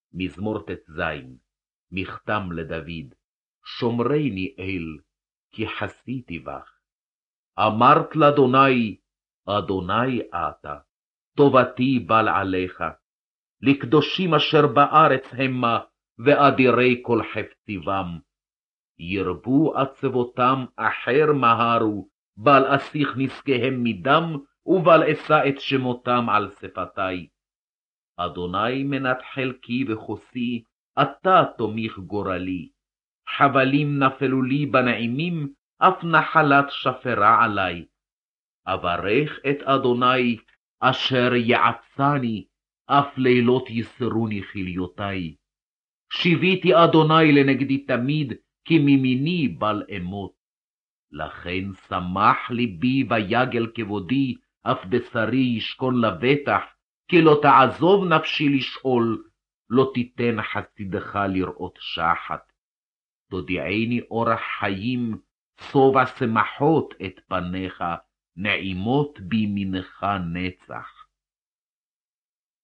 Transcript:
מזמור ט"ז, מכתם לדוד, שומרני אל, כי חסיתי בך. אמרת לאדוני, אדוני אתה, טובתי בל עליך. לקדושים אשר בארץ המה, ואדירי כל חפציבם. ירבו עצבותם אחר מהרו, בל אסיח נזקיהם מדם, ובל אשא את שמותם על שפתי. אדוני מנת חלקי וחוסי, אתה תומיך גורלי. חבלים נפלו לי בנעימים, אף נחלת שפרה עלי. אברך את אדוני, אשר יעצני, אף לילות יסרוני חיליותי. שיביתי אדוני לנגדי תמיד, כי מימיני בל אמות. לכן שמח ליבי ויגל כבודי, אף בשרי ישכון לבטח, כי לא תעזוב נפשי לשאול, לא תיתן חסידך לראות שחת. תודיעני אורח חיים, שובע שמחות את פניך, נעימות בימינך נצח.